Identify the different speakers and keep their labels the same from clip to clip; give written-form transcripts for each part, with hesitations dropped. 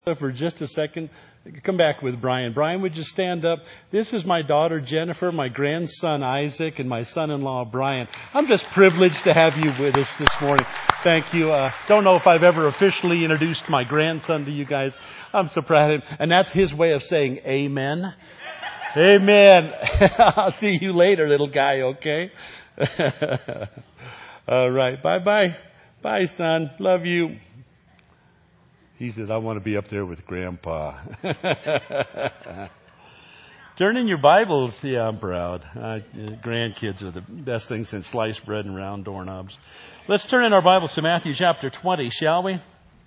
Speaker 1: For just a second, come back with Brian. Brian, would you stand up? This is my daughter, Jennifer, my grandson, Isaac, and my son-in-law, Brian. I'm just privileged to have you with us this morning. Thank you. Don't know if I've ever officially introduced my grandson to you guys. I'm so proud of him. And that's his way of saying amen. Amen. I'll see you later, little guy, okay? All right. Bye-bye. Bye, son. Love you. He says, I want to be up there with Grandpa. Turn in your Bibles. Yeah, I'm proud. Grandkids are the best thing since sliced bread and round doorknobs. Let's turn in our Bibles to Matthew chapter 20, shall we?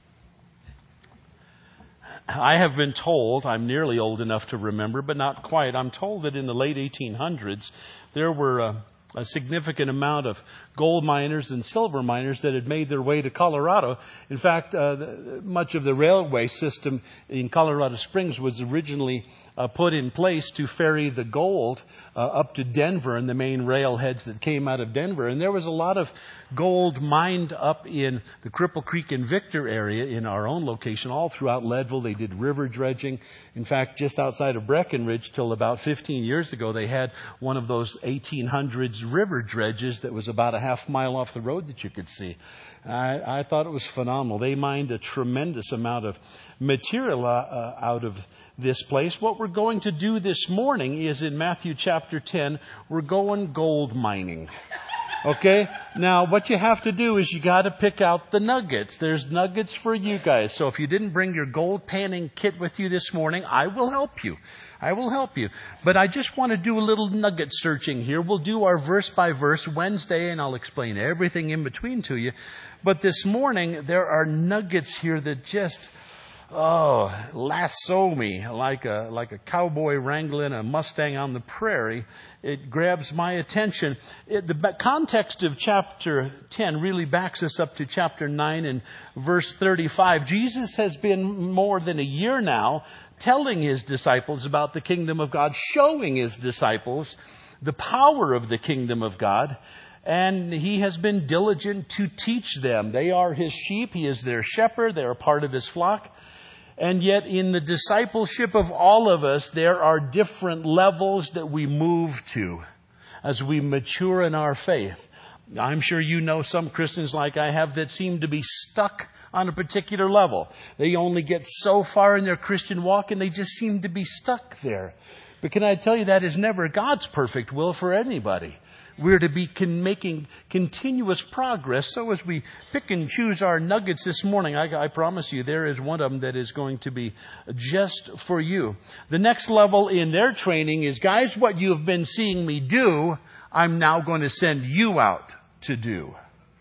Speaker 1: I have been told, I'm nearly old enough to remember, but not quite. I'm told that in the late 1800s, there were a significant amount of gold miners and silver miners that had made their way to Colorado. In fact, much of the railway system in Colorado Springs was originally put in place to ferry the gold up to Denver and the main railheads that came out of Denver. And there was a lot of gold mined up in the Cripple Creek and Victor area in our own location, all throughout Leadville. They did river dredging. In fact, just outside of Breckenridge, till about 15 years ago, they had one of those 1800s river dredges that was about a half mile off the road that you could see. I thought it was phenomenal. They mined a tremendous amount of material out of this place. What we're going to do this morning is in Matthew chapter 10, we're going gold mining. Okay? Now, what you have to do is you got to pick out the nuggets. There's nuggets for you guys. So if you didn't bring your gold panning kit with you this morning, I will help you. I will help you. But I just want to do a little nugget searching here. We'll do our verse by verse Wednesday, and I'll explain everything in between to you. But this morning, there are nuggets here that just, lasso me like a cowboy wrangling a Mustang on the prairie. It grabs my attention. The context of chapter 10 really backs us up to chapter 9 and verse 35. Jesus has been more than a year now telling his disciples about the kingdom of God, showing his disciples the power of the kingdom of God. And he has been diligent to teach them. They are his sheep. He is their shepherd. They are part of his flock. And yet in the discipleship of all of us, there are different levels that we move to as we mature in our faith. I'm sure you know some Christians like I have that seem to be stuck on a particular level. They only get so far in their Christian walk and they just seem to be stuck there. But can I tell you, that is never God's perfect will for anybody. We're to be making continuous progress. So as we pick and choose our nuggets this morning, I promise you there is one of them that is going to be just for you. The next level in their training is, guys, what you've been seeing me do, I'm now going to send you out to do.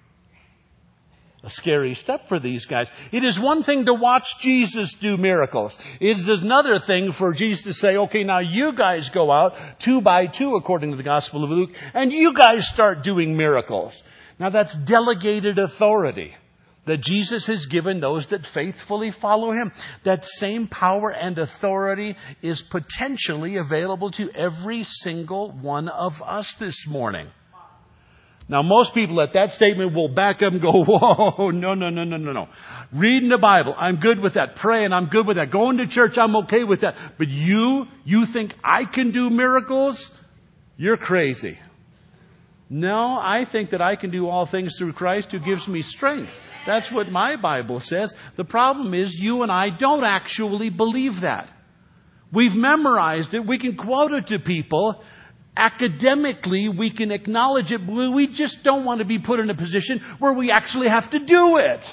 Speaker 1: A scary step for these guys. It is one thing to watch Jesus do miracles. It is another thing for Jesus to say, okay, now you guys go out 2 by 2 according to the Gospel of Luke, and you guys start doing miracles. Now that's delegated authority that Jesus has given those that faithfully follow him. That same power and authority is potentially available to every single one of us this morning. Now, most people at that statement will back up and go, whoa, no. Reading the Bible, I'm good with that. Praying, I'm good with that. Going to church, I'm okay with that. But you think I can do miracles? You're crazy. No, I think that I can do all things through Christ who gives me strength. That's what my Bible says. The problem is you and I don't actually believe that. We've memorized it. We can quote it to people. Academically, we can acknowledge it, but we just don't want to be put in a position where we actually have to do it.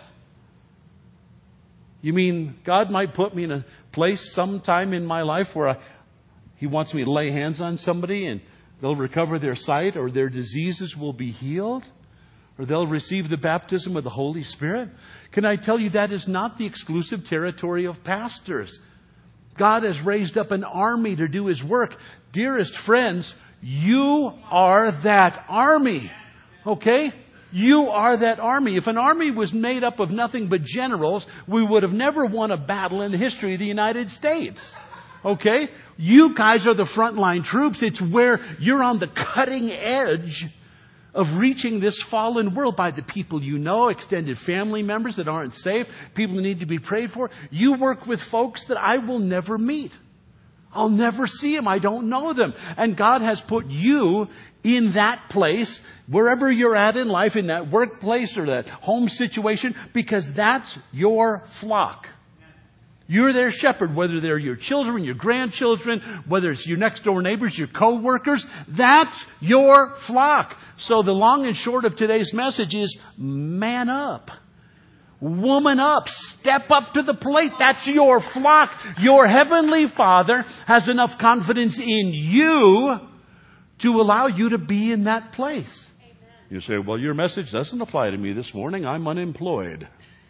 Speaker 1: You mean God might put me in a place sometime in my life where he wants me to lay hands on somebody and they'll recover their sight, or their diseases will be healed, or they'll receive the baptism of the Holy Spirit? Can I tell you, that is not the exclusive territory of pastors. God has raised up an army to do his work. Dearest friends, you are that army. Okay? You are that army. If an army was made up of nothing but generals, we would have never won a battle in the history of the United States. Okay? You guys are the frontline troops. It's where you're on the cutting edge of reaching this fallen world by the people you know, extended family members that aren't saved, people who need to be prayed for. You work with folks that I will never meet. I'll never see them. I don't know them. And God has put you in that place, wherever you're at in life, in that workplace or that home situation, because that's your flock. You're their shepherd, whether they're your children, your grandchildren, whether it's your next door neighbors, your co-workers. That's your flock. So the long and short of today's message is man up. Woman up. Step up to the plate. That's your flock. Your Heavenly Father has enough confidence in you to allow you to be in that place. Amen. You say, well, your message doesn't apply to me this morning. I'm unemployed.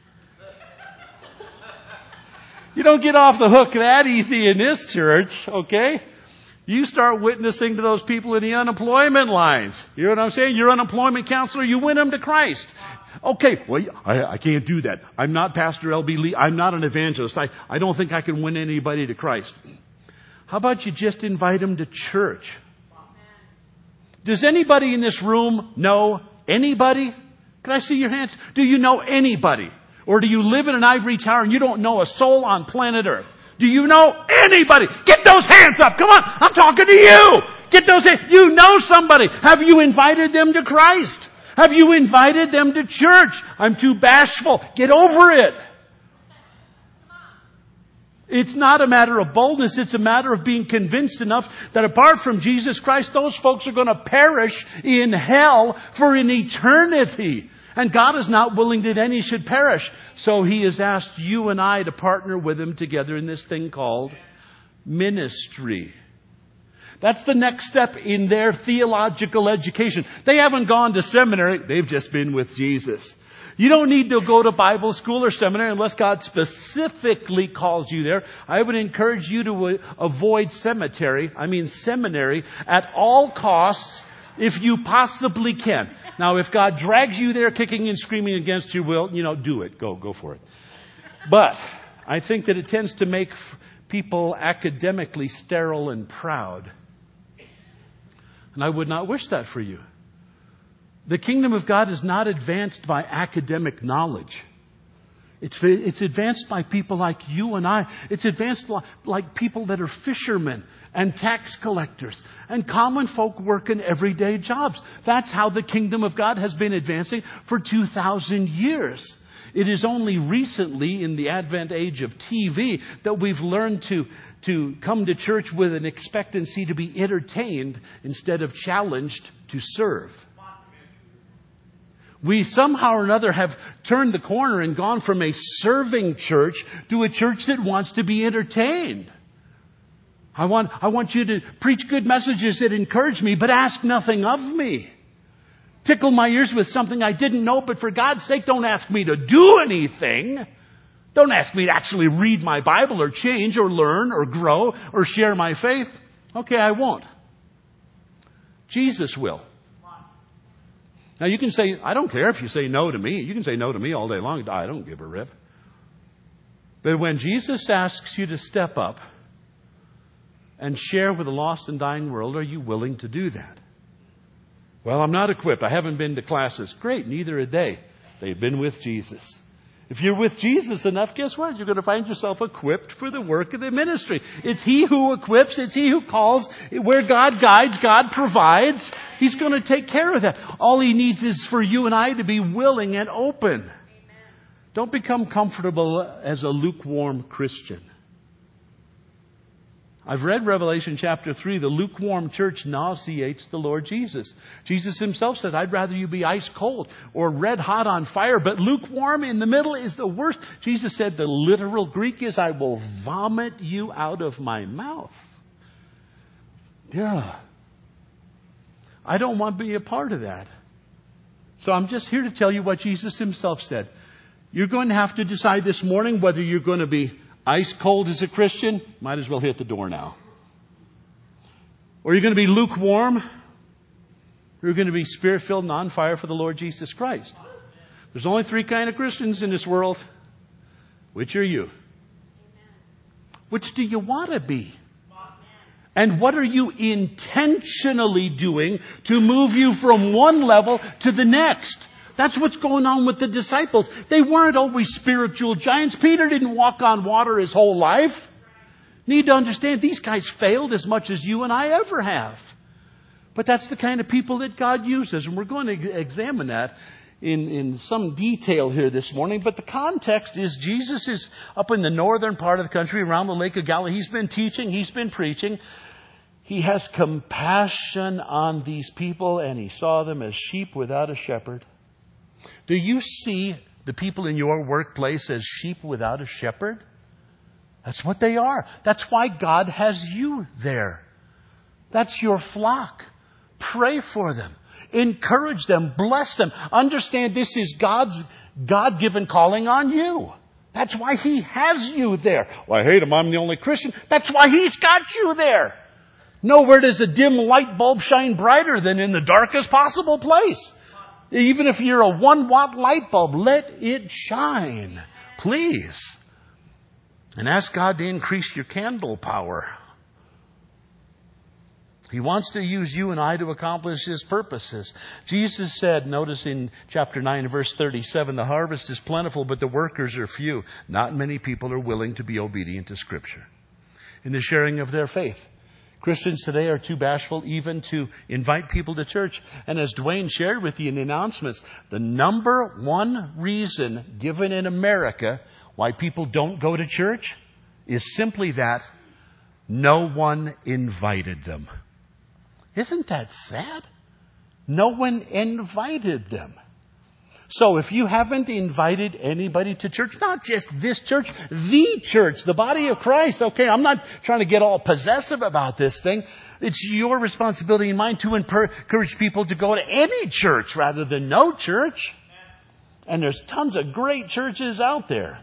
Speaker 1: You don't get off the hook that easy in this church, okay? You start witnessing to those people in the unemployment lines. You know what I'm saying? Your unemployment counselor, you win them to Christ. Okay, well, I can't do that. I'm not Pastor L.B. Lee. I'm not an evangelist. I don't think I can win anybody to Christ. How about you just invite them to church? Does anybody in this room know anybody? Can I see your hands? Do you know anybody? Or do you live in an ivory tower and you don't know a soul on planet Earth? Do you know anybody? Get those hands up. Come on. I'm talking to you. Get those hands. You know somebody. Have you invited them to Christ? Have you invited them to church? I'm too bashful. Get over it. It's not a matter of boldness. It's a matter of being convinced enough that apart from Jesus Christ, those folks are going to perish in hell for an eternity. And God is not willing that any should perish. So He has asked you and I to partner with Him together in this thing called ministry. That's the next step in their theological education. They haven't gone to seminary. They've just been with Jesus. You don't need to go to Bible school or seminary unless God specifically calls you there. I would encourage you to avoid seminary at all costs if you possibly can. Now, if God drags you there kicking and screaming against your will, do it. Go for it. But I think that it tends to make people academically sterile and proud. And I would not wish that for you. The kingdom of God is not advanced by academic knowledge. It's advanced by people like you and I. It's advanced like people that are fishermen and tax collectors and common folk working everyday jobs. That's how the kingdom of God has been advancing for 2,000 years. It is only recently in the advent age of TV that we've learned to come to church with an expectancy to be entertained instead of challenged to serve. We somehow or another have turned the corner and gone from a serving church to a church that wants to be entertained. I want you to preach good messages that encourage me, but ask nothing of me. Tickle my ears with something I didn't know, but for God's sake, don't ask me to do anything. Don't ask me to actually read my Bible or change or learn or grow or share my faith. Okay, I won't. Jesus will. Now you can say, I don't care if you say no to me. You can say no to me all day long. I don't give a rip. But when Jesus asks you to step up and share with a lost and dying world, are you willing to do that? Well, I'm not equipped. I haven't been to classes. Great, neither are they. They've been with Jesus. If you're with Jesus enough, guess what? You're going to find yourself equipped for the work of the ministry. It's He who equips. It's He who calls. Where God guides, God provides. He's going to take care of that. All He needs is for you and I to be willing and open. Amen. Don't become comfortable as a lukewarm Christian. I've read Revelation chapter 3. The lukewarm church nauseates the Lord Jesus. Jesus Himself said, I'd rather you be ice cold or red hot on fire, but lukewarm in the middle is the worst. Jesus said the literal Greek is, I will vomit you out of my mouth. Yeah. I don't want to be a part of that. So I'm just here to tell you what Jesus Himself said. You're going to have to decide this morning whether you're going to be ice cold as a Christian. Might as well hit the door now. Or you're going to be lukewarm. Or you're going to be Spirit-filled and on fire for the Lord Jesus Christ. There's only 3 kinds of Christians in this world. Which are you? Which do you want to be? And what are you intentionally doing to move you from one level to the next? That's what's going on with the disciples. They weren't always spiritual giants. Peter didn't walk on water his whole life. Need to understand, these guys failed as much as you and I ever have. But that's the kind of people that God uses. And we're going to examine that in some detail here this morning. But the context is Jesus is up in the northern part of the country around the Lake of Galilee. He's been teaching. He's been preaching. He has compassion on these people, and he saw them as sheep without a shepherd. Do you see the people in your workplace as sheep without a shepherd? That's what they are. That's why God has you there. That's your flock. Pray for them. Encourage them. Bless them. Understand this is God's God-given calling on you. That's why He has you there. Well, I hate Him. I'm the only Christian. That's why He's got you there. Nowhere does a dim light bulb shine brighter than in the darkest possible place. Even if you're a 1-watt light bulb, let it shine. Please. And ask God to increase your candle power. He wants to use you and I to accomplish His purposes. Jesus said, notice in chapter 9 verse 37, the harvest is plentiful, but the workers are few. Not many people are willing to be obedient to Scripture in the sharing of their faith. Christians today are too bashful even to invite people to church. And as Dwayne shared with you in the announcements, the number one reason given in America why people don't go to church is simply that no one invited them. Isn't that sad? No one invited them. So if you haven't invited anybody to church, not just this church, the body of Christ, okay, I'm not trying to get all possessive about this thing. It's your responsibility and mine to encourage people to go to any church rather than no church. And there's tons of great churches out there.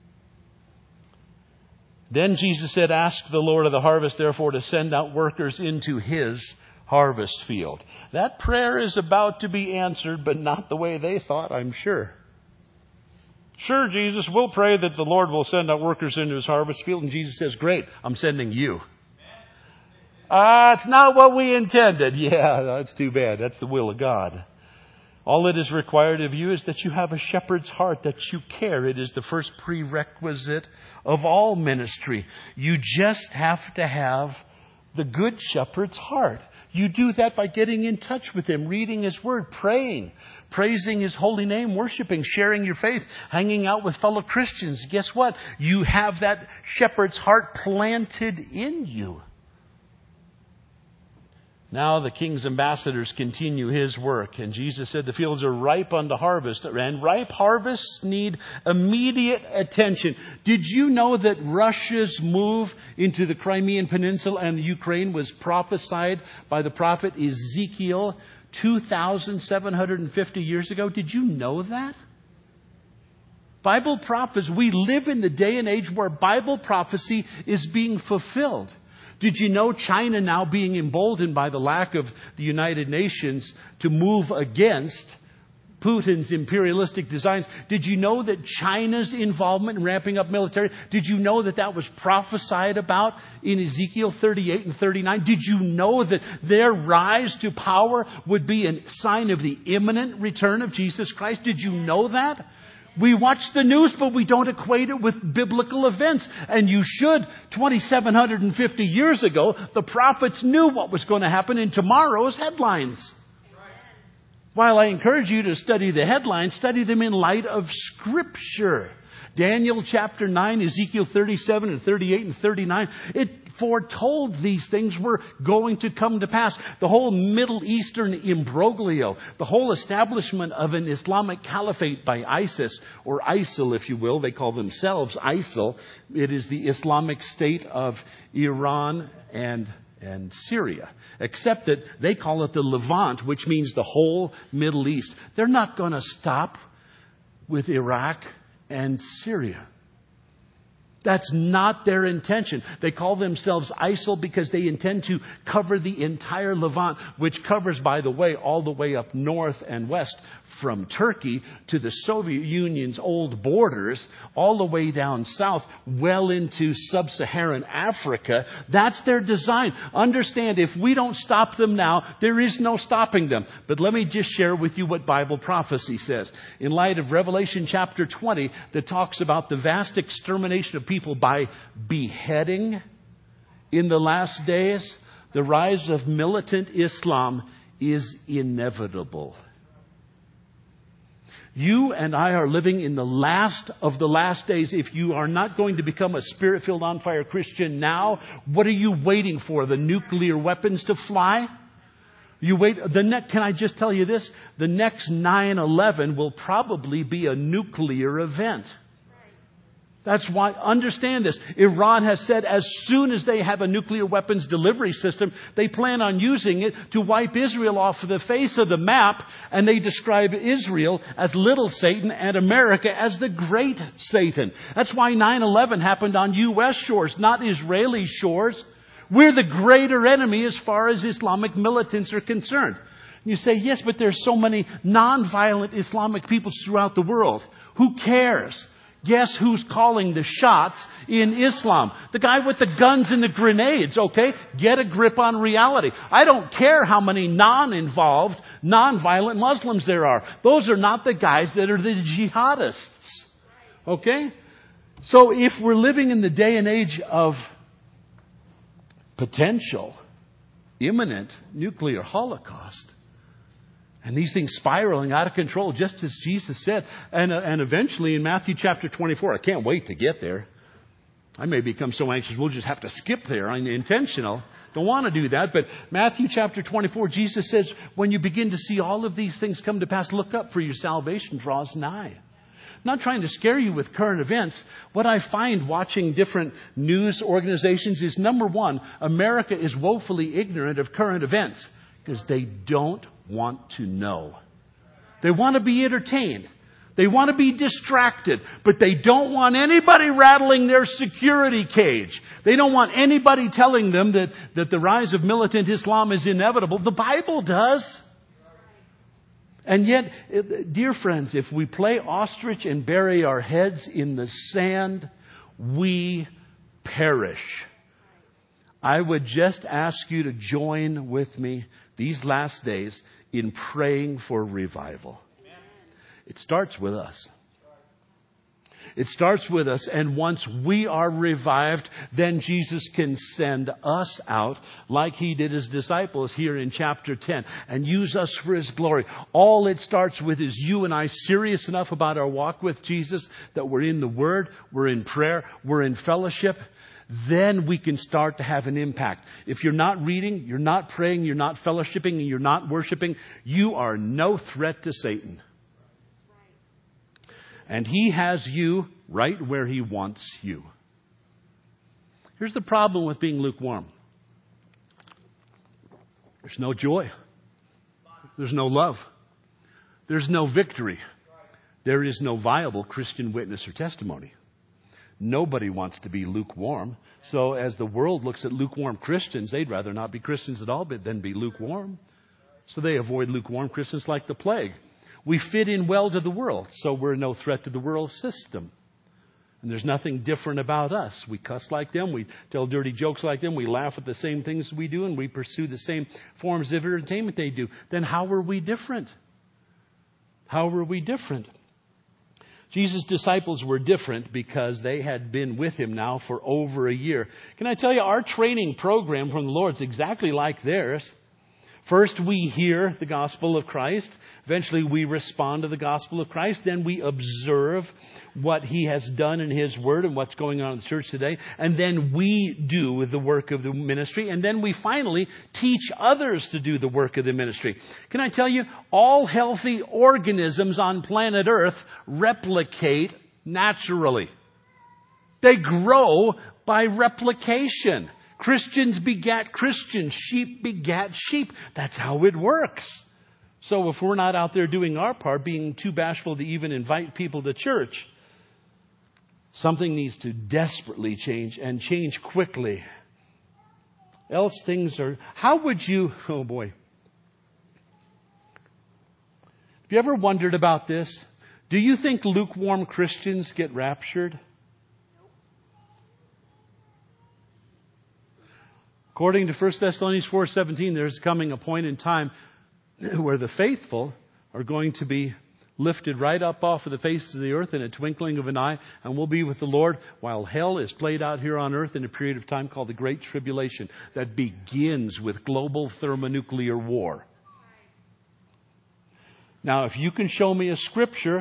Speaker 1: Then Jesus said, ask the Lord of the harvest, therefore, to send out workers into His harvest field. That prayer is about to be answered, but not the way they thought, I'm sure. Sure, Jesus, we'll pray that the Lord will send out workers into His harvest field. And Jesus says, great, I'm sending you. It's not what we intended. Yeah, that's too bad. That's the will of God. All that is required of you is that you have a shepherd's heart, that you care. It is the first prerequisite of all ministry. You just have to have the good shepherd's heart. You do that by getting in touch with Him, reading His Word, praying, praising His holy name, worshiping, sharing your faith, hanging out with fellow Christians. Guess what? You have that shepherd's heart planted in you. Now the King's ambassadors continue His work. And Jesus said the fields are ripe unto harvest. And ripe harvests need immediate attention. Did you know that Russia's move into the Crimean Peninsula and the Ukraine was prophesied by the prophet Ezekiel 2,750 years ago? Did you know that? Bible prophecy. We live in the day and age where Bible prophecy is being fulfilled. Did you know China now being emboldened by the lack of the United Nations to move against Putin's imperialistic designs? Did you know that China's involvement in ramping up military, did you know that that was prophesied about in Ezekiel 38 and 39? Did you know that their rise to power would be a sign of the imminent return of Jesus Christ? Did you know that? We watch the news, but we don't equate it with biblical events. And you should. 2,750 years ago, the prophets knew what was going to happen in tomorrow's headlines. While I encourage you to study the headlines, study them in light of Scripture. Daniel chapter 9, Ezekiel 37 and 38 and 39, it foretold these things were going to come to pass. The whole Middle Eastern imbroglio, the whole establishment of an Islamic caliphate by ISIS, or ISIL if you will, they call themselves ISIL. It is the Islamic State of Iran and Syria, except that they call it the Levant, which means the whole Middle East. They're not going to stop with Iraq and Syria. That's not their intention. They call themselves ISIL because they intend to cover the entire Levant, which covers, by the way, all the way up north and west from Turkey to the Soviet Union's old borders, all the way down south, well into sub-Saharan Africa. That's their design. Understand, if we don't stop them now, there is no stopping them. But let me just share with you what Bible prophecy says. In light of Revelation chapter 20, that talks about the vast extermination of people by beheading in the last days, the rise of militant Islam is inevitable. You and I are living in the last of the last days. If you are not going to become a Spirit-filled, on-fire Christian now, what are you waiting for? The nuclear weapons to fly? You wait. Can I just tell you this? The next 9/11 will probably be a nuclear event. That's why, understand this, Iran has said as soon as they have a nuclear weapons delivery system, they plan on using it to wipe Israel off the face of the map, and they describe Israel as little Satan and America as the great Satan. That's why 9/11 happened on U.S. shores, not Israeli shores. We're the greater enemy as far as Islamic militants are concerned. You say, yes, but there's so many non-violent Islamic peoples throughout the world. Who cares? Guess who's calling the shots in Islam? The guy with the guns and the grenades, okay? Get a grip on reality. I don't care how many non-involved, non-violent Muslims there are. Those are not the guys that are the jihadists. Okay? So if we're living in the day and age of potential, imminent nuclear holocaust, and these things spiraling out of control, just as Jesus said. And eventually in Matthew chapter 24, I can't wait to get there. I may become so anxious, we'll just have to skip there. I'm intentional. Don't want to do that. But Matthew chapter 24, Jesus says, when you begin to see all of these things come to pass, look up, for your salvation draws nigh. I'm not trying to scare you with current events. What I find watching different news organizations is, number one, America is woefully ignorant of current events because they don't want to know. They want to be entertained. They want to be distracted, but they don't want anybody rattling their security cage. They don't want anybody telling them that the rise of militant Islam is inevitable. The Bible does. And yet, dear friends, if we play ostrich and bury our heads in the sand, we perish. I would just ask you to join with me these last days in praying for revival. It starts with us. It starts with us, and once we are revived, then Jesus can send us out like He did His disciples here in chapter 10 and use us for His glory. All it starts with is you and I serious enough about our walk with Jesus that we're in the Word, we're in prayer, we're in fellowship. Then we can start to have an impact. If you're not reading, you're not praying, you're not fellowshipping, and you're not worshiping, you are no threat to Satan. And he has you right where he wants you. Here's the problem with being lukewarm. There's no joy. There's no love. There's no victory. There is no viable Christian witness or testimony. Nobody wants to be lukewarm. So as the world looks at lukewarm Christians, they'd rather not be Christians at all than be lukewarm. So they avoid lukewarm Christians like the plague. We fit in well to the world, so we're no threat to the world system. And there's nothing different about us. We cuss like them. We tell dirty jokes like them. We laugh at the same things we do, and we pursue the same forms of entertainment they do. Then how are we different? How are we different? Jesus' disciples were different because they had been with Him now for over a year. Can I tell you, our training program from the Lord is exactly like theirs. First, we hear the gospel of Christ. Eventually, we respond to the gospel of Christ. Then we observe what He has done in His Word and what's going on in the church today. And then we do the work of the ministry. And then we finally teach others to do the work of the ministry. Can I tell you, all healthy organisms on planet Earth replicate naturally. They grow by replication. Christians begat Christians. Sheep begat sheep. That's how it works. So if we're not out there doing our part, being too bashful to even invite people to church, Something needs to desperately change, and change quickly. Else things are... How would you... Oh boy. Have you ever wondered about this? Do you think lukewarm Christians get raptured? According to 1 Thessalonians 4:17, there's coming a point in time where the faithful are going to be lifted right up off of the face of the earth in a twinkling of an eye, and we'll be with the Lord while hell is played out here on earth in a period of time called the Great Tribulation that begins with global thermonuclear war. Now, if you can show me a scripture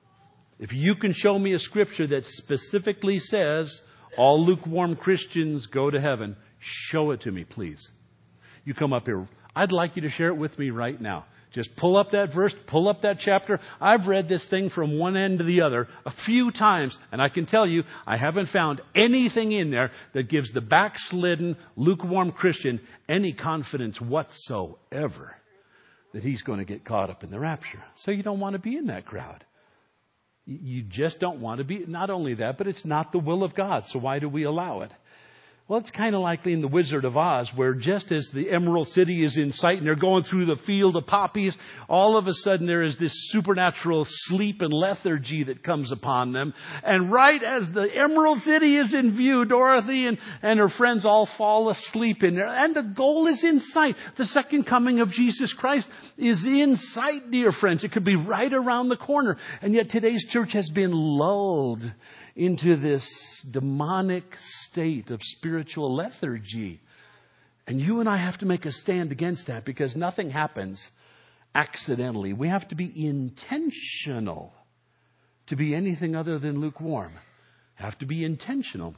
Speaker 1: that specifically says all lukewarm Christians go to heaven, show it to me, please. You come up here. I'd like you to share it with me right now. Just pull up that verse, pull up that chapter. I've read this thing from one end to the other a few times, and I can tell you, I haven't found anything in there that gives the backslidden, lukewarm Christian any confidence whatsoever that he's going to get caught up in the rapture. So you don't want to be in that crowd. You just don't want to be. Not only that, but it's not the will of God. So why do we allow it? Well, it's kind of like in The Wizard of Oz, where just as the Emerald City is in sight and they're going through the field of poppies, all of a sudden there is this supernatural sleep and lethargy that comes upon them. And right as the Emerald City is in view, Dorothy and her friends all fall asleep in there. And the goal is in sight. The second coming of Jesus Christ is in sight, dear friends. It could be right around the corner. And yet today's church has been lulled into this demonic state of spiritual lethargy. And you and I have to make a stand against that, because nothing happens accidentally. We have to be intentional to be anything other than lukewarm. Have to be intentional.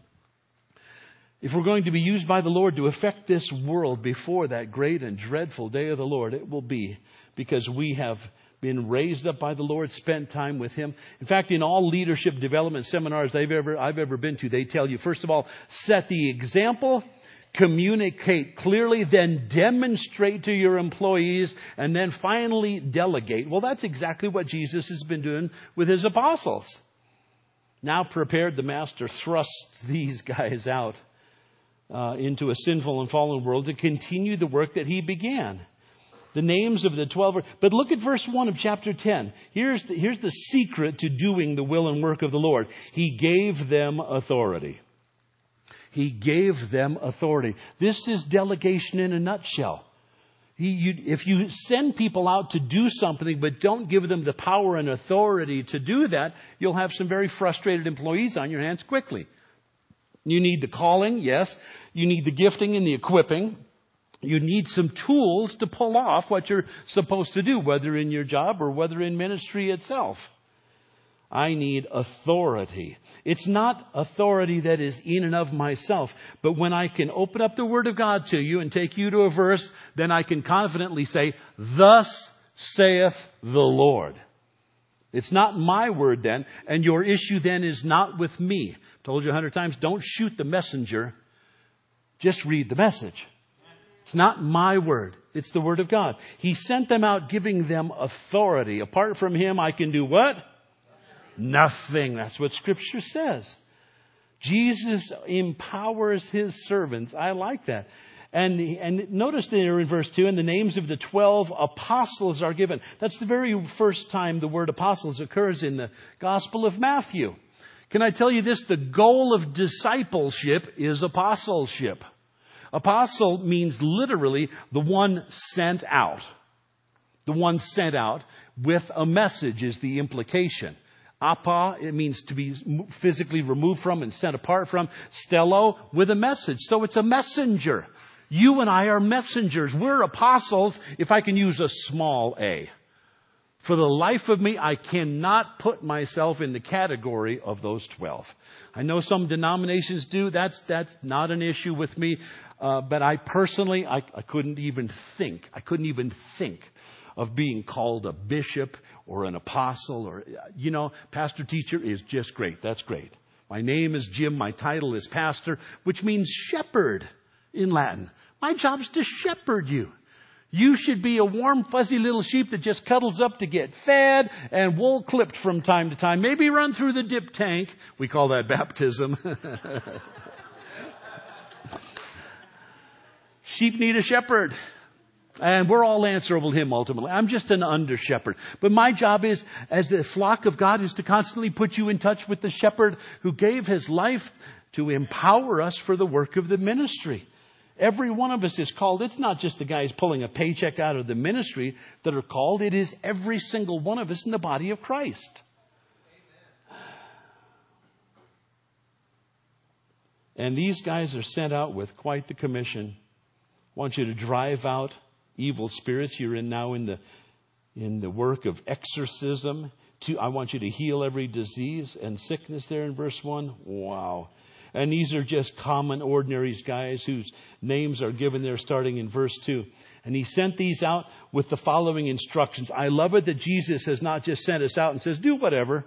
Speaker 1: If we're going to be used by the Lord to affect this world before that great and dreadful day of the Lord, it will be because we have been raised up by the Lord, spent time with Him. In fact, in all leadership development seminars I've ever been to, they tell you, first of all, set the example, communicate clearly, then demonstrate to your employees, and then finally delegate. Well, that's exactly what Jesus has been doing with His apostles. Now prepared, the Master thrusts these guys out into a sinful and fallen world to continue the work that He began. The names of the 12. But look at verse 1 of chapter 10. Here's the secret to doing the will and work of the Lord. He gave them authority. He gave them authority. This is delegation in a nutshell. If you send people out to do something but don't give them the power and authority to do that, you'll have some very frustrated employees on your hands quickly. You need the calling, yes. You need the gifting and the equipping. You need some tools to pull off what you're supposed to do, whether in your job or whether in ministry itself. I need authority. It's not authority that is in and of myself, but when I can open up the Word of God to you and take you to a verse, then I can confidently say, "Thus saith the Lord." It's not my word then, and your issue then is not with me. I've told you 100 times, don't shoot the messenger. Just read the message. It's not my word. It's the Word of God. He sent them out giving them authority. Apart from Him, I can do what? Nothing. That's what Scripture says. Jesus empowers His servants. I like that. And notice there in verse 2, and the names of the 12 apostles are given. That's the very first time the word apostles occurs in the Gospel of Matthew. Can I tell you this? The goal of discipleship is apostleship. Apostle means literally the one sent out. The one sent out with a message is the implication. Apa, it means to be physically removed from and sent apart from. Stello, with a message. So it's a messenger. You and I are messengers. We're apostles, if I can use a small a. For the life of me, I cannot put myself in the category of those 12. I know some denominations do. That's not an issue with me. But I personally, I couldn't even think. I couldn't even think of being called a bishop or an apostle or, pastor teacher is just great. That's great. My name is Jim. My title is pastor, which means shepherd in Latin. My job is to shepherd you. You should be a warm, fuzzy little sheep that just cuddles up to get fed and wool clipped from time to time. Maybe run through the dip tank. We call that baptism. Sheep need a shepherd. And we're all answerable to Him ultimately. I'm just an under shepherd. But my job is, as the flock of God, is to constantly put you in touch with the shepherd who gave His life to empower us for the work of the ministry. Every one of us is called. It's not just the guys pulling a paycheck out of the ministry that are called. It is every single one of us in the body of Christ. And these guys are sent out with quite the commission. I want you to drive out evil spirits. You're now in the work of exorcism. I want you to heal every disease and sickness there in verse 1. Wow. And these are just common, ordinary guys whose names are given there starting in verse 2. And He sent these out with the following instructions. I love it that Jesus has not just sent us out and says, do whatever.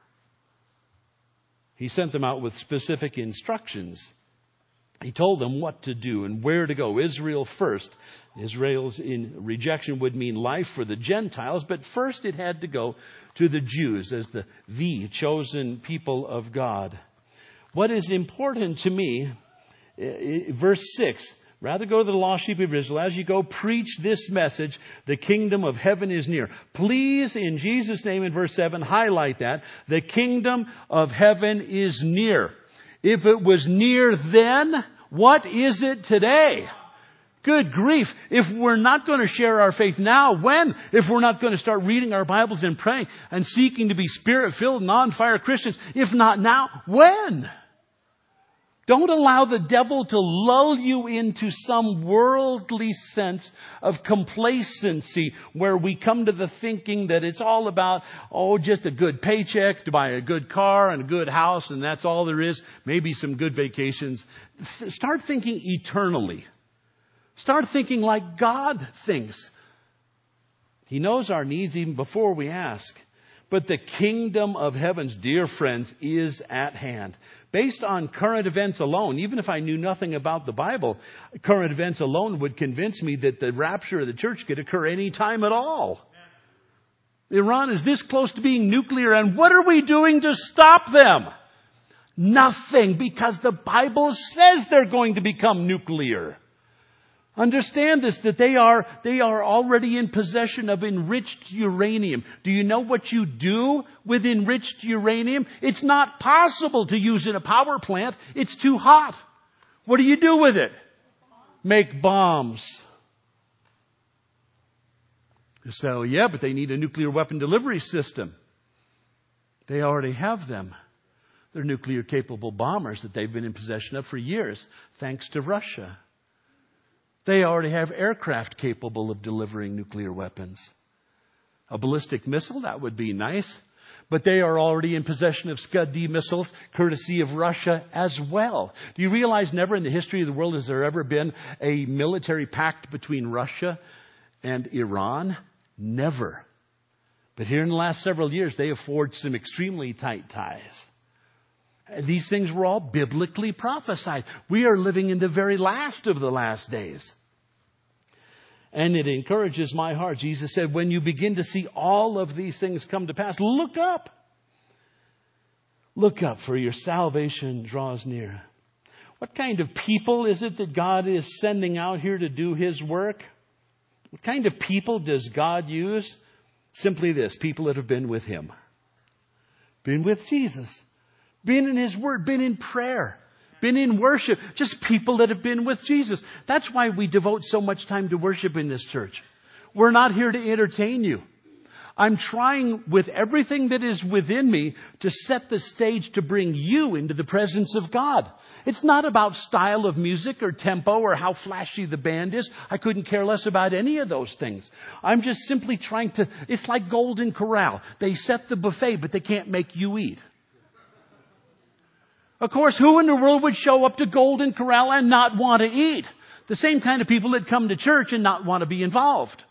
Speaker 1: He sent them out with specific instructions. He told them what to do and where to go. Israel first. Israel's rejection would mean life for the Gentiles, but first it had to go to the Jews as the chosen people of God. What is important to me, verse 6, rather go to the lost sheep of Israel. As you go, preach this message, the kingdom of heaven is near. Please, in Jesus' name, in verse 7, highlight that. The kingdom of heaven is near. If it was near then, what is it today? Good grief. If we're not going to share our faith now, when? If we're not going to start reading our Bibles and praying and seeking to be Spirit-filled, non-fire Christians, if not now, when? Don't allow the devil to lull you into some worldly sense of complacency where we come to the thinking that it's all about, just a good paycheck to buy a good car and a good house and that's all there is. Maybe some good vacations. Start thinking eternally. Start thinking like God thinks. He knows our needs even before we ask. But the kingdom of heavens, dear friends, is at hand. Based on current events alone, even if I knew nothing about the Bible, current events alone would convince me that the rapture of the church could occur any time at all. Iran is this close to being nuclear, and what are we doing to stop them? Nothing, because the Bible says they're going to become nuclear. Understand this, that they are already in possession of enriched uranium. Do you know what you do with enriched uranium? It's not possible to use in a power plant. It's too hot. What do you do with it? Make bombs. So, yeah, but they need a nuclear weapon delivery system. They already have them. They're nuclear capable bombers that they've been in possession of for years, thanks to Russia. They already have aircraft capable of delivering nuclear weapons. A ballistic missile, that would be nice. But they are already in possession of Scud-D missiles, courtesy of Russia as well. Do you realize never in the history of the world has there ever been a military pact between Russia and Iran? Never. But here in the last several years, they have forged some extremely tight ties. These things were all biblically prophesied. We are living in the very last of the last days. And it encourages my heart. Jesus said, when you begin to see all of these things come to pass, look up. Look up, for your salvation draws near. What kind of people is it that God is sending out here to do His work? What kind of people does God use? Simply this, people that have been with Him. Been with Jesus. Been in His Word, been in prayer, been in worship. Just people that have been with Jesus. That's why we devote so much time to worship in this church. We're not here to entertain you. I'm trying with everything that is within me to set the stage to bring you into the presence of God. It's not about style of music or tempo or how flashy the band is. I couldn't care less about any of those things. I'm just simply trying to, it's like Golden Corral. They set the buffet, but they can't make you eat. Of course, who in the world would show up to Golden Corral and not want to eat? The same kind of people that come to church and not want to be involved.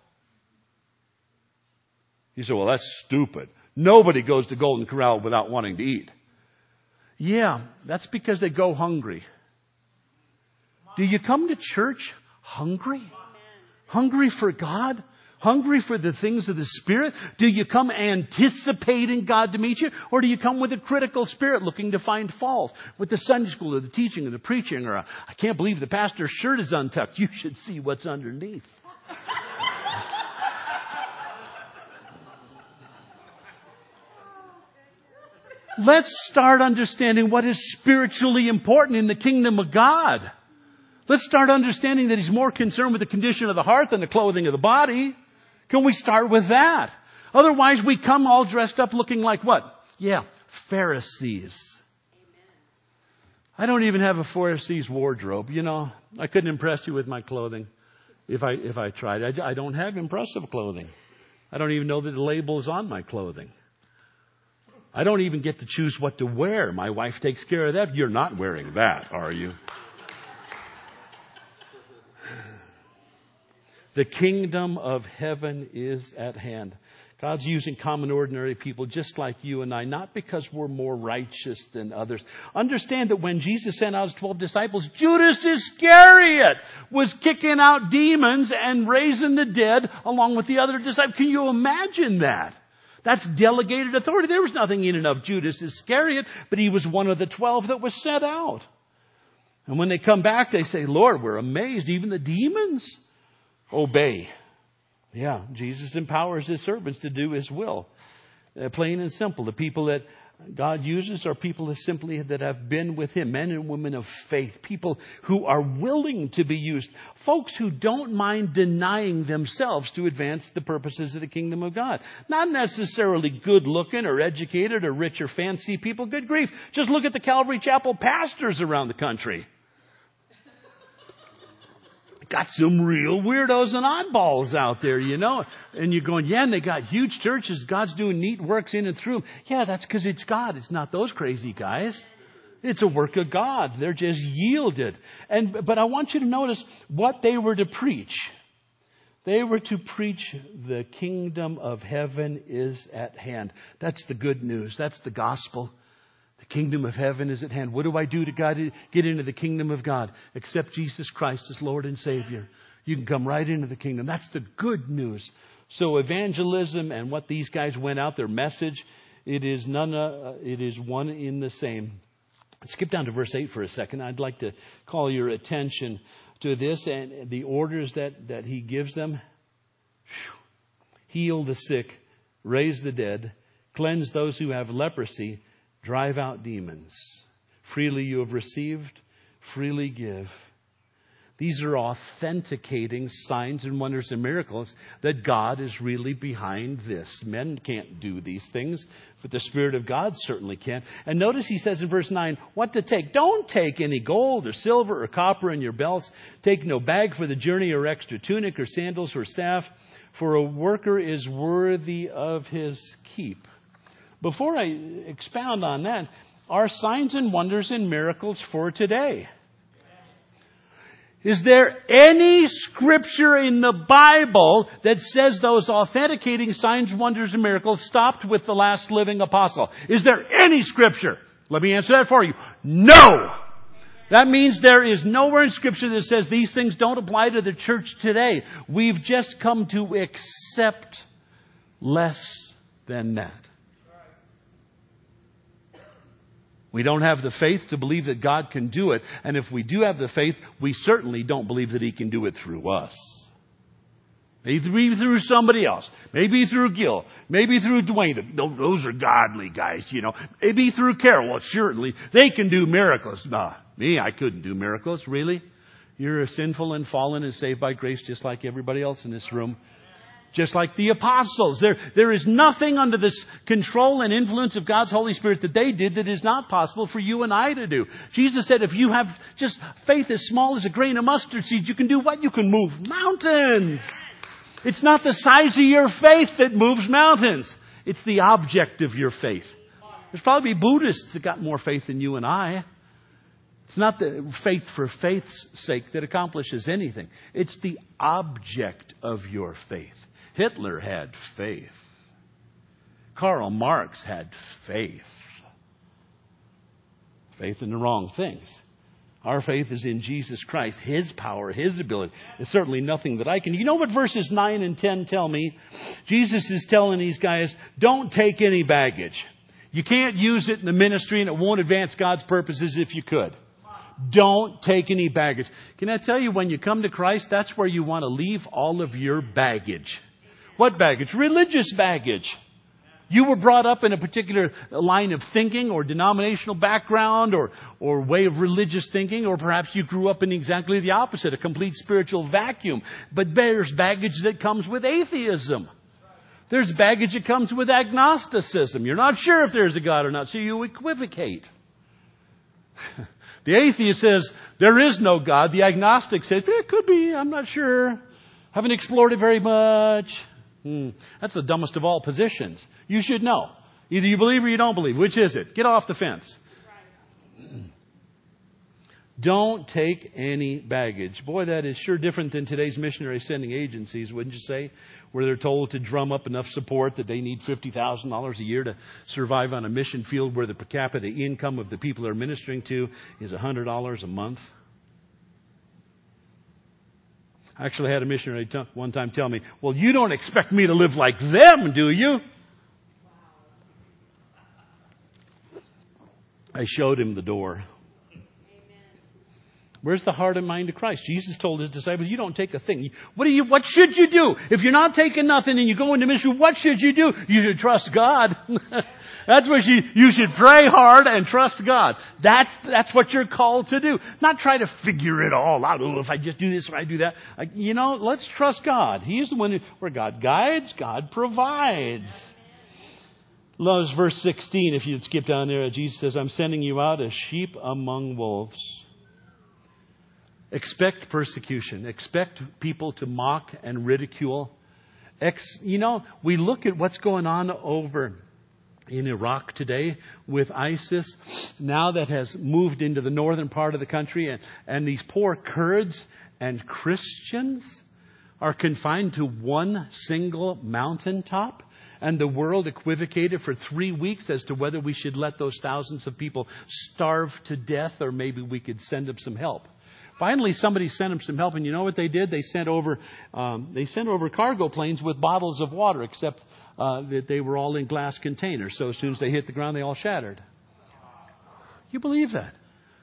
Speaker 1: You say, well, that's stupid. Nobody goes to Golden Corral without wanting to eat. Yeah, that's because they go hungry. Do you come to church hungry? Hungry for God? Hungry for the things of the Spirit? Do you come anticipating God to meet you? Or do you come with a critical spirit looking to find fault with the Sunday school or the teaching or the preaching? Or, I can't believe the pastor's shirt is untucked. You should see what's underneath. Let's start understanding what is spiritually important in the kingdom of God. Let's start understanding that He's more concerned with the condition of the heart than the clothing of the body. Can we start with that? Otherwise, we come all dressed up looking like what? Yeah, Pharisees. I don't even have a Pharisee's wardrobe. You know, I couldn't impress you with my clothing if I tried. I don't have impressive clothing. I don't even know that the label's on my clothing. I don't even get to choose what to wear. My wife takes care of that. You're not wearing that, are you? The kingdom of heaven is at hand. God's using common, ordinary people just like you and I, not because we're more righteous than others. Understand that when Jesus sent out His 12 disciples, Judas Iscariot was kicking out demons and raising the dead along with the other disciples. Can you imagine that? That's delegated authority. There was nothing in and of Judas Iscariot, but he was one of the 12 that was sent out. And when they come back, they say, Lord, we're amazed. Even the demons obey. Yeah, Jesus empowers His servants to do His will. Plain and simple. The people that God uses are people that have been with Him. Men and women of faith. People who are willing to be used. Folks who don't mind denying themselves to advance the purposes of the kingdom of God. Not necessarily good looking or educated or rich or fancy people. Good grief. Just look at the Calvary Chapel pastors around the country. Got some real weirdos and oddballs out there, you know. And you're going, yeah, and they got huge churches. God's doing neat works in and through them. Yeah, that's because it's God. It's not those crazy guys. It's a work of God. They're just yielded. But I want you to notice what they were to preach. They were to preach the kingdom of heaven is at hand. That's the good news. That's the gospel. The kingdom of heaven is at hand. What do I do to get into the kingdom of God? Accept Jesus Christ as Lord and Savior. You can come right into the kingdom. That's the good news. So evangelism and what these guys went out, their message, it is one in the same. Skip down to verse 8 for a second. I'd like to call your attention to this and the orders that He gives them. Heal the sick, raise the dead, cleanse those who have leprosy, drive out demons. Freely you have received, freely give. These are authenticating signs and wonders and miracles that God is really behind this. Men can't do these things, but the Spirit of God certainly can. And notice He says in verse 9, what to take. Don't take any gold or silver or copper in your belts. Take no bag for the journey or extra tunic or sandals or staff, for a worker is worthy of his keep. Before I expound on that, are signs and wonders and miracles for today? Is there any scripture in the Bible that says those authenticating signs, wonders, and miracles stopped with the last living apostle? Is there any scripture? Let me answer that for you. No! That means there is nowhere in Scripture that says these things don't apply to the church today. We've just come to accept less than that. We don't have the faith to believe that God can do it. And if we do have the faith, we certainly don't believe that He can do it through us. Maybe through somebody else. Maybe through Gil. Maybe through Dwayne. Those are godly guys, you know. Maybe through Carol. Well, certainly they can do miracles. Nah, me, I couldn't do miracles. Really? You're sinful and fallen and saved by grace just like everybody else in this room. Just like the apostles. There is nothing under this control and influence of God's Holy Spirit that they did that is not possible for you and I to do. Jesus said if you have just faith as small as a grain of mustard seed, you can do what? You can move mountains. It's not the size of your faith that moves mountains. It's the object of your faith. There's probably Buddhists that got more faith than you and I. It's not the faith for faith's sake that accomplishes anything. It's the object of your faith. Hitler had faith. Karl Marx had faith. Faith in the wrong things. Our faith is in Jesus Christ, His power, His ability. It's certainly nothing that I can. You know what verses 9 and 10 tell me? Jesus is telling these guys, don't take any baggage. You can't use it in the ministry and it won't advance God's purposes if you could. Don't take any baggage. Can I tell you, when you come to Christ, that's where you want to leave all of your baggage. What baggage? Religious baggage. You were brought up in a particular line of thinking or denominational background or way of religious thinking, or perhaps you grew up in exactly the opposite, a complete spiritual vacuum. But there's baggage that comes with atheism. There's baggage that comes with agnosticism. You're not sure if there's a God or not, so you equivocate. The atheist says, there is no God. The agnostic says, it could be, I'm not sure. Haven't explored it very much. That's the dumbest of all positions. You should know. Either you believe or you don't believe. Which is it? Get off the fence. Don't take any baggage. Boy, that is sure different than today's missionary sending agencies, wouldn't you say? Where they're told to drum up enough support that they need $50,000 a year to survive on a mission field where the per capita income of the people they're ministering to is $100 a month. I actually had a missionary one time tell me, well, you don't expect me to live like them, do you? I showed him the door. Where's the heart and mind of Christ? Jesus told His disciples, you don't take a thing. What should you do? If you're not taking nothing and you go into ministry, what should you do? You should trust God. That's what you should pray hard and trust God. That's what you're called to do. Not try to figure it all out. Oh, if I just do this or I do that. Let's trust God. He's the one where God guides, God provides. Loves verse 16. If you'd skip down there, Jesus says, I'm sending you out as sheep among wolves. Expect persecution. Expect people to mock and ridicule. We look at what's going on over in Iraq today with ISIS, now that has moved into the northern part of the country, and these poor Kurds and Christians are confined to one single mountaintop. And the world equivocated for 3 weeks as to whether we should let those thousands of people starve to death or maybe we could send them some help. Finally, somebody sent them some help, and you know what they did? They sent over cargo planes with bottles of water, except that they were all in glass containers. So as soon as they hit the ground, they all shattered. You believe that?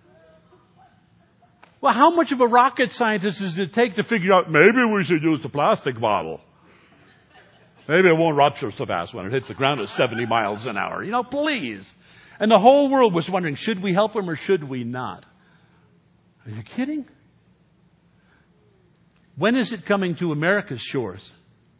Speaker 1: Well, how much of a rocket scientist does it take to figure out maybe we should use the plastic bottle? Maybe it won't rupture so fast when it hits the ground at 70 miles an hour. Please. And the whole world was wondering, should we help them or should we not? Are you kidding? When is it coming to America's shores?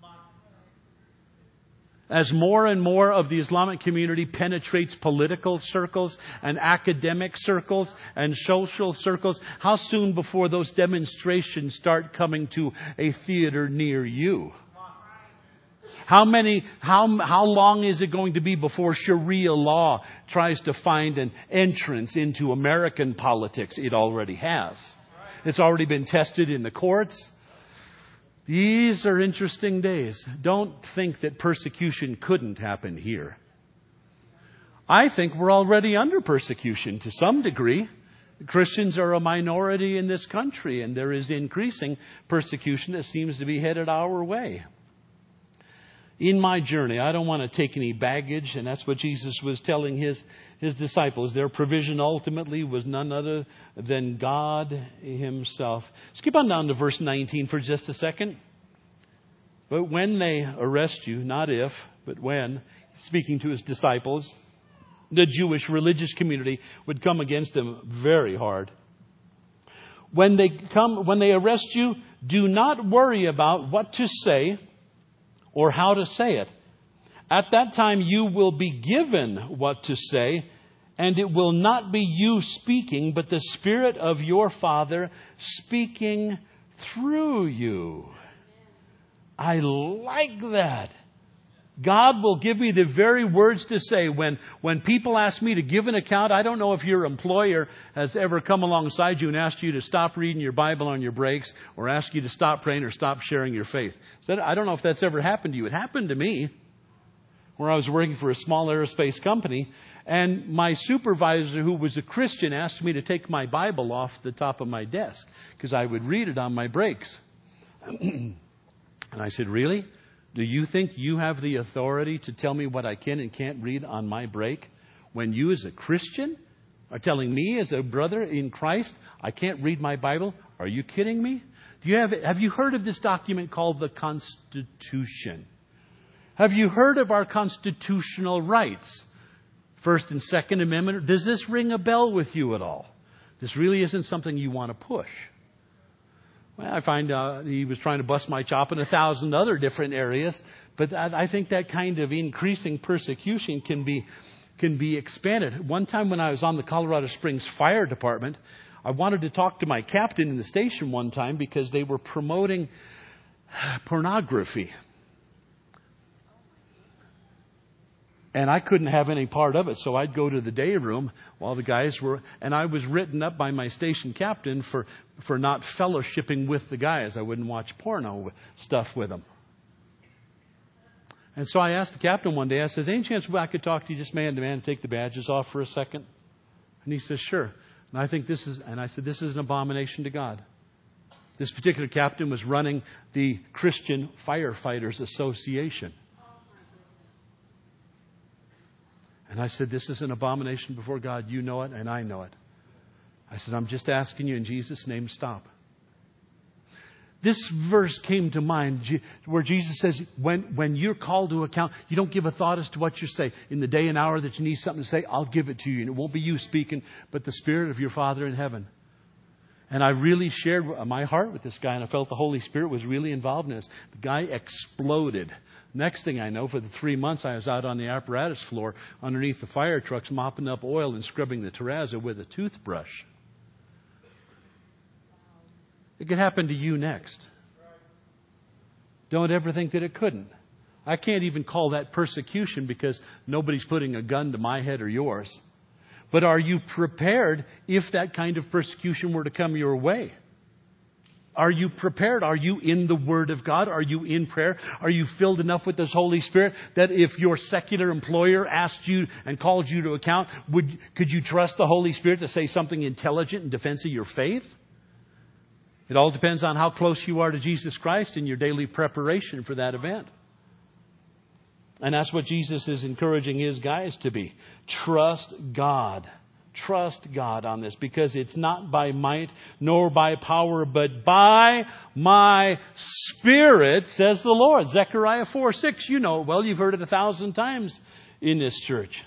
Speaker 1: As more and more of the Islamic community penetrates political circles and academic circles and social circles, how soon before those demonstrations start coming to a theater near you? How long is it going to be before Sharia law tries to find an entrance into American politics? It already has. It's already been tested in the courts. These are interesting days. Don't think that persecution couldn't happen here. I think we're already under persecution to some degree. Christians are a minority in this country, and there is increasing persecution that seems to be headed our way. In my journey, I don't want to take any baggage, and that's what Jesus was telling his disciples. Their provision ultimately was none other than God Himself. Skip on down to verse 19 for just a second. But when they arrest you, not if, but when, speaking to His disciples, the Jewish religious community would come against them very hard. When they arrest you, do not worry about what to say or how to say it. At that time you will be given what to say, and it will not be you speaking, but the Spirit of your Father speaking through you. I like that. God will give me the very words to say. When people ask me to give an account, I don't know if your employer has ever come alongside you and asked you to stop reading your Bible on your breaks or asked you to stop praying or stop sharing your faith. I don't know if that's ever happened to you. It happened to me. where I was working for a small aerospace company, and my supervisor, who was a Christian, asked me to take my Bible off the top of my desk because I would read it on my breaks. And I said, really? Do you think you have the authority to tell me what I can and can't read on my break when you as a Christian are telling me as a brother in Christ I can't read my Bible? Are you kidding me? Have you heard of this document called the Constitution? Have you heard of our constitutional rights? First and Second Amendment. Does this ring a bell with you at all? This really isn't something you want to push. Well, I find he was trying to bust my chop in 1,000 other different areas. But I think that kind of increasing persecution can be expanded. One time when I was on the Colorado Springs Fire Department, I wanted to talk to my captain in the station one time because they were promoting pornography. And I couldn't have any part of it, so I'd go to the day room while the guys were... And I was written up by my station captain for not fellowshipping with the guys. I wouldn't watch porno stuff with them. And so I asked the captain one day, I said, any chance I could talk to you just man to man and take the badges off for a second? And he says, sure. And I said, this is an abomination to God. This particular captain was running the Christian Firefighters Association. And I said, this is an abomination before God. You know it, and I know it. I said, I'm just asking you in Jesus' name, stop. This verse came to mind where Jesus says, when you're called to account, you don't give a thought as to what you say. In the day and hour that you need something to say, I'll give it to you. And it won't be you speaking, but the Spirit of your Father in heaven. And I really shared my heart with this guy, and I felt the Holy Spirit was really involved in this. The guy exploded. Next thing I know, for the 3 months I was out on the apparatus floor underneath the fire trucks, mopping up oil and scrubbing the terrazzo with a toothbrush. It could happen to you next. Don't ever think that it couldn't. I can't even call that persecution because nobody's putting a gun to my head or yours. But are you prepared if that kind of persecution were to come your way? Are you prepared? Are you in the Word of God? Are you in prayer? Are you filled enough with this Holy Spirit that if your secular employer asked you and called you to account, could you trust the Holy Spirit to say something intelligent in defense of your faith? It all depends on how close you are to Jesus Christ in your daily preparation for that event. And that's what Jesus is encouraging His guys to be. Trust God. Trust God on this, because it's not by might nor by power, but by my Spirit, says the Lord. Zechariah 4:6. You know it well. You've heard it 1,000 times in this church.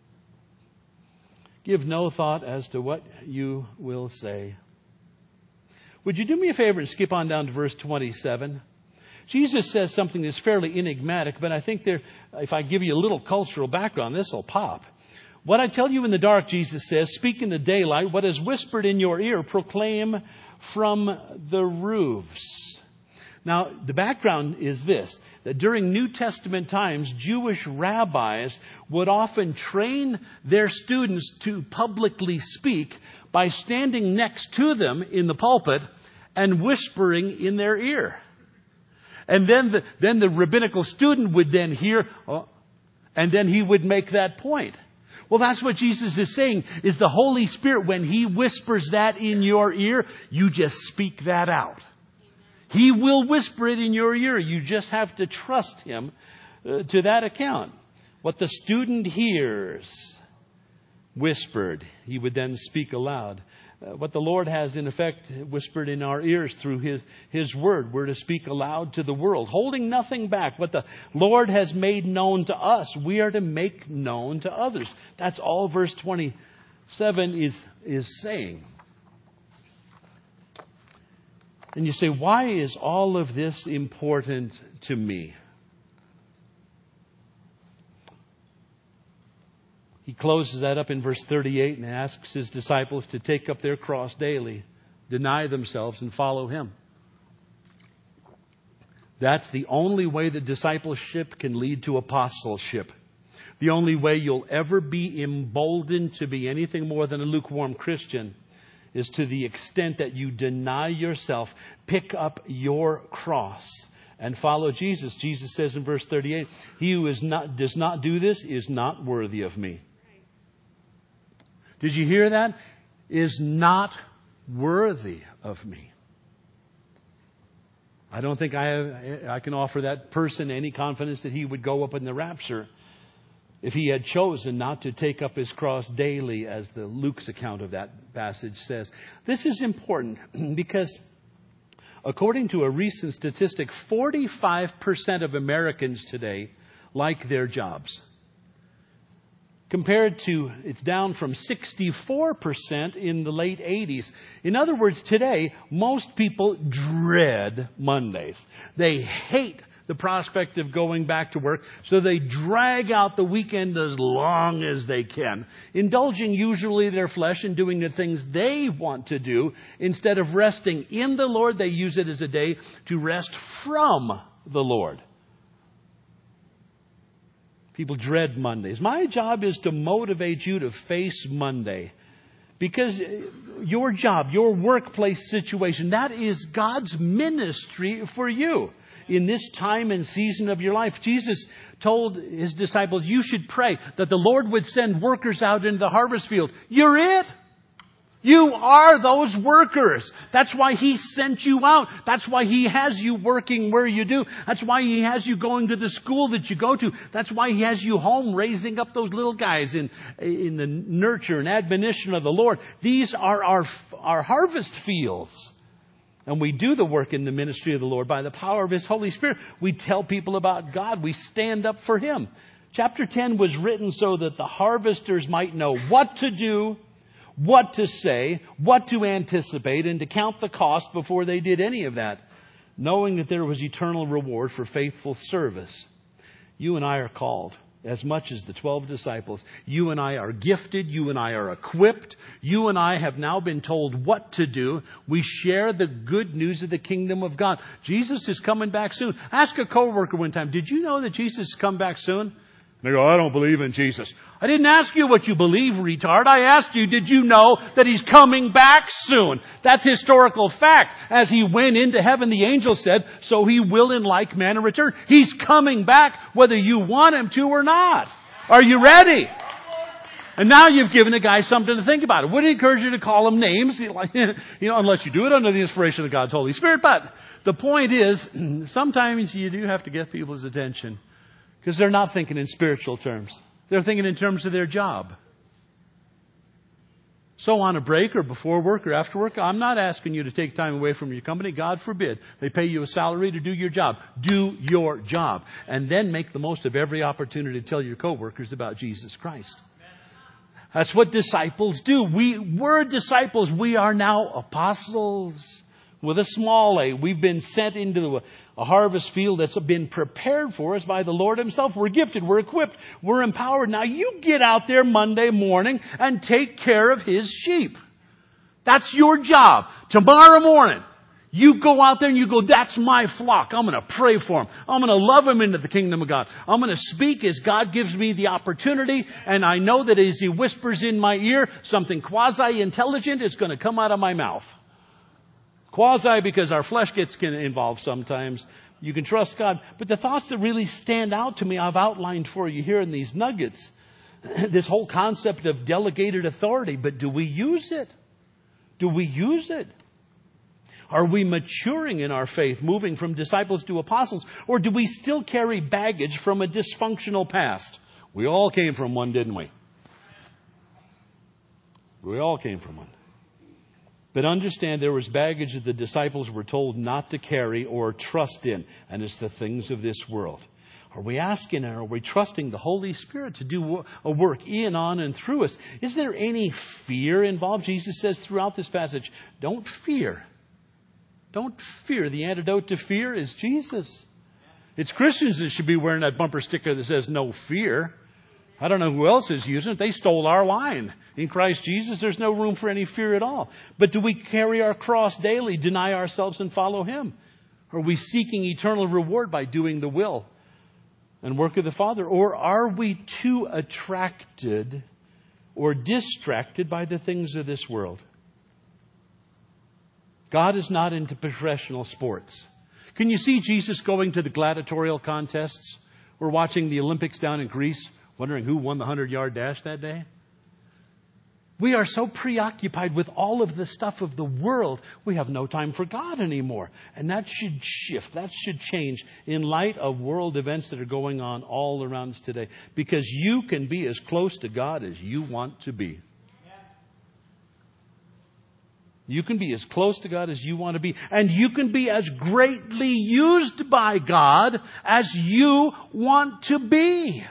Speaker 1: Give no thought as to what you will say. Would you do me a favor and skip on down to verse 27? Jesus says something that's fairly enigmatic, but I think if I give you a little cultural background, this will pop. What I tell you in the dark, Jesus says, speak in the daylight. What is whispered in your ear, proclaim from the roofs. Now, the background is this, that during New Testament times, Jewish rabbis would often train their students to publicly speak by standing next to them in the pulpit and whispering in their ear. And then the rabbinical student would then hear, and then he would make that point. Well, that's what Jesus is saying, is the Holy Spirit, when He whispers that in your ear, you just speak that out. He will whisper it in your ear. You just have to trust Him to that account. What the student hears whispered, he would then speak aloud. What the Lord has, in effect, whispered in our ears through His Word. We're to speak aloud to the world, holding nothing back. What the Lord has made known to us, we are to make known to others. That's all verse 27 is saying. And you say, why is all of this important to me? He closes that up in verse 38 and asks His disciples to take up their cross daily, deny themselves, and follow Him. That's the only way that discipleship can lead to apostleship. The only way you'll ever be emboldened to be anything more than a lukewarm Christian is to the extent that you deny yourself, pick up your cross, and follow Jesus. Jesus says in verse 38, he who does not do this is not worthy of me. Did you hear that? Is not worthy of me. I don't think I can offer that person any confidence that he would go up in the rapture if he had chosen not to take up his cross daily, as the Luke's account of that passage says. This is important because according to a recent statistic, 45% of Americans today like their jobs. Compared to, it's down from 64% in the late 80s. In other words, today, most people dread Mondays. They hate the prospect of going back to work, so they drag out the weekend as long as they can, indulging usually their flesh and doing the things they want to do. Instead of resting in the Lord, they use it as a day to rest from the Lord. People dread Mondays. My job is to motivate you to face Monday. Because your job, your workplace situation, that is God's ministry for you in this time and season of your life. Jesus told his disciples, you should pray that the Lord would send workers out into the harvest field. You're it. You are those workers. That's why He sent you out. That's why He has you working where you do. That's why He has you going to the school that you go to. That's why He has you home raising up those little guys in the nurture and admonition of the Lord. These are our harvest fields. And we do the work in the ministry of the Lord by the power of His Holy Spirit. We tell people about God. We stand up for Him. Chapter 10 was written so that the harvesters might know what to do, what to say, what to anticipate, and to count the cost before they did any of that, knowing that there was eternal reward for faithful service. You and I are called, as much as the 12 disciples. You and I are gifted. You and I are equipped. You and I have now been told what to do. We share the good news of the kingdom of God. Jesus is coming back soon. Ask a coworker one time, did you know that Jesus has come back soon? They go, I don't believe in Jesus. I didn't ask you what you believe, retard. I asked you, did you know that He's coming back soon? That's historical fact. As He went into heaven, the angel said, so He will in like manner return. He's coming back whether you want Him to or not. Are you ready? And now you've given a guy something to think about. It wouldn't encourage you to call him names, unless you do it under the inspiration of God's Holy Spirit. But the point is, sometimes you do have to get people's attention. Because they're not thinking in spiritual terms. They're thinking in terms of their job. So on a break or before work or after work, I'm not asking you to take time away from your company. God forbid. They pay you a salary to do your job. Do your job. And then make the most of every opportunity to tell your coworkers about Jesus Christ. That's what disciples do. We're disciples. We are now apostles. With a small a. We've been sent into a harvest field that's been prepared for us by the Lord Himself. We're gifted. We're equipped. We're empowered. Now you get out there Monday morning and take care of His sheep. That's your job. Tomorrow morning, you go out there and you go, that's my flock. I'm going to pray for them. I'm going to love them into the kingdom of God. I'm going to speak as God gives me the opportunity. And I know that as He whispers in my ear, something quasi-intelligent is going to come out of my mouth. Quasi, because our flesh gets involved sometimes. You can trust God. But the thoughts that really stand out to me, I've outlined for you here in these nuggets. This whole concept of delegated authority. But do we use it? Do we use it? Are we maturing in our faith, moving from disciples to apostles? Or do we still carry baggage from a dysfunctional past? We all came from one, didn't we? We all came from one. But understand there was baggage that the disciples were told not to carry or trust in. And it's the things of this world. Are we asking, are we trusting the Holy Spirit to do a work in, on, and through us? Is there any fear involved? Jesus says throughout this passage, don't fear. Don't fear. The antidote to fear is Jesus. It's Christians that should be wearing that bumper sticker that says no fear. I don't know who else is using it. They stole our line. In Christ Jesus, there's no room for any fear at all. But do we carry our cross daily, deny ourselves, and follow Him? Are we seeking eternal reward by doing the will and work of the Father? Or are we too attracted or distracted by the things of this world? God is not into professional sports. Can you see Jesus going to the gladiatorial contests? We're watching the Olympics down in Greece, wondering who won the 100-yard dash that day. We are so preoccupied with all of the stuff of the world, we have no time for God anymore. And that should shift. That should change in light of world events that are going on all around us today. Because you can be as close to God as you want to be. You can be as close to God as you want to be. And you can be as greatly used by God as you want to be.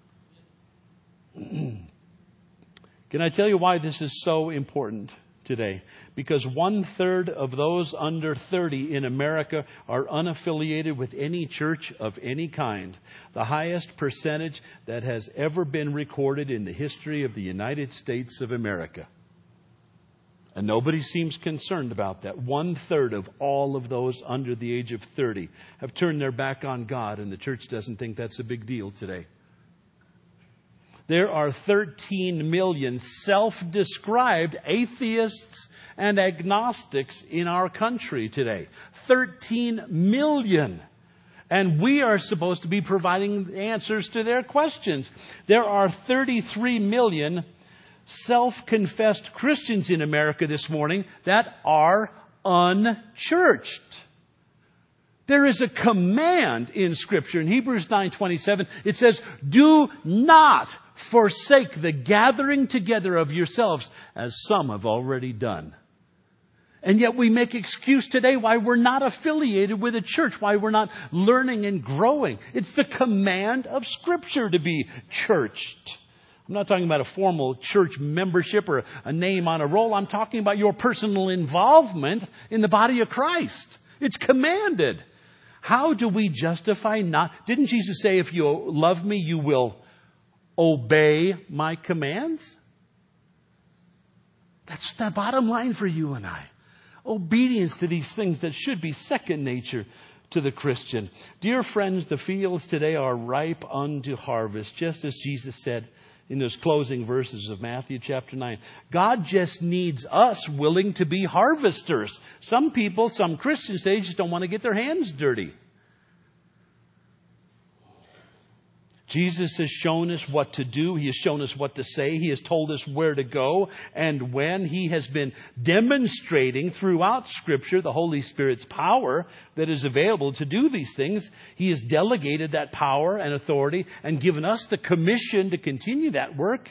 Speaker 1: Can I tell you why this is so important today? Because 1/3 of those under 30 in America are unaffiliated with any church of any kind. The highest percentage that has ever been recorded in the history of the United States of America. And nobody seems concerned about that. 1/3 of all of those under the age of 30 have turned their back on God, and the church doesn't think that's a big deal today. There are 13 million self-described atheists and agnostics in our country today. 13 million. And we are supposed to be providing answers to their questions. There are 33 million self-confessed Christians in America this morning that are unchurched. There is a command in Scripture. In Hebrews 9:27, it says, "Do not forsake the gathering together of yourselves, as some have already done." And yet we make excuse today why we're not affiliated with a church, why we're not learning and growing. It's the command of Scripture to be churched. I'm not talking about a formal church membership or a name on a roll. I'm talking about your personal involvement in the body of Christ. It's commanded. How do we justify not? Didn't Jesus say, if you love me, you will obey my commands? That's the bottom line for you and I. Obedience to these things that should be second nature to the Christian. Dear friends, the fields today are ripe unto harvest, just as Jesus said in those closing verses of Matthew chapter 9. God just needs us willing to be harvesters. Some people, some Christians, they just don't want to get their hands dirty. Jesus has shown us what to do. He has shown us what to say. He has told us where to go and when. He has been demonstrating throughout Scripture the Holy Spirit's power that is available to do these things. He has delegated that power and authority and given us the commission to continue that work.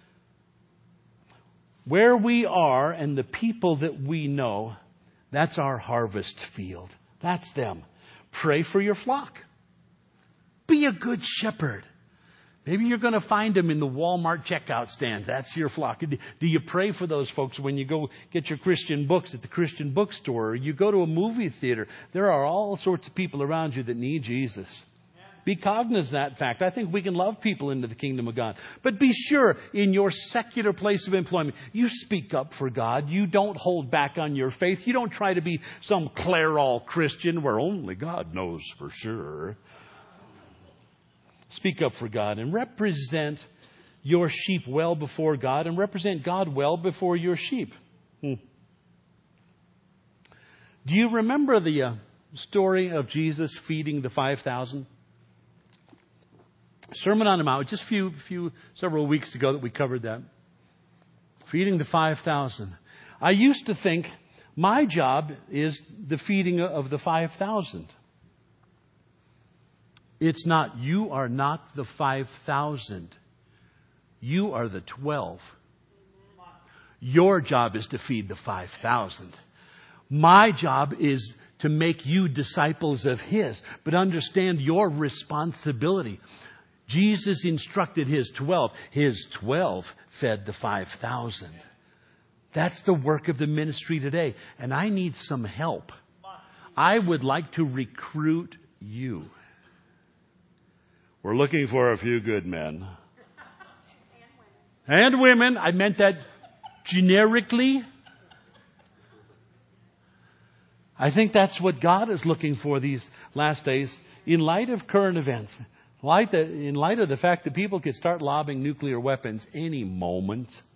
Speaker 1: Where we are and the people that we know, that's our harvest field. That's them. Pray for your flock. Be a good shepherd. Maybe you're going to find them in the Walmart checkout stands. That's your flock. Do you pray for those folks when you go get your Christian books at the Christian bookstore, or you go to a movie theater? There are all sorts of people around you that need Jesus. Be cognizant of that fact. I think we can love people into the kingdom of God. But be sure, in your secular place of employment, you speak up for God. You don't hold back on your faith. You don't try to be some clerical Christian where only God knows for sure. Speak up for God and represent your sheep well before God and represent God well before your sheep. Do you remember the story of Jesus feeding the 5,000? Sermon on the Mount, just several weeks ago that we covered that. Feeding the 5,000. I used to think my job is the feeding of the 5,000. It's not. You are not the 5,000. You are the 12. Your job is to feed the 5,000. My job is to make you disciples of His. But understand your responsibility. Jesus instructed His 12. His 12 fed the 5,000. That's the work of the ministry today. And I need some help. I would like to recruit you. We're looking for a few good men. And women. I meant that generically. I think that's what God is looking for these last days. In light of current events. In light of the fact that people could start lobbing nuclear weapons any moment.